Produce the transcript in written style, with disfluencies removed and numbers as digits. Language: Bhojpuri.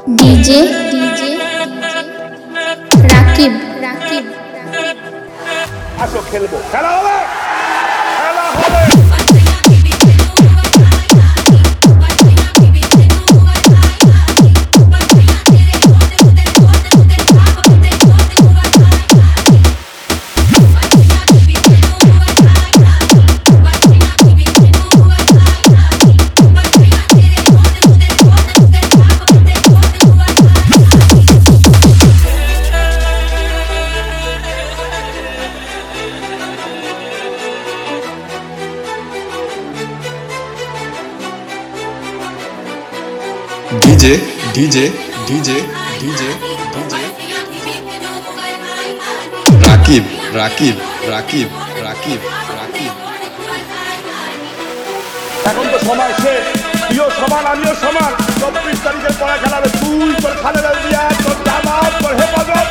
डीजे রাকিব আসো খেলবো, খেলা হবে, খেলা হবে। DJ DJ DJ DJ DJ Rakib Rakib Rakib Rakib Rakib এখন তো সময় শেষ, তুইও সমান আমিও সমান। 24 তারিখের পরে খেলাবে তুই, তোর খালেদা জিয়া, তোর জামাত, তোর হেফাজত।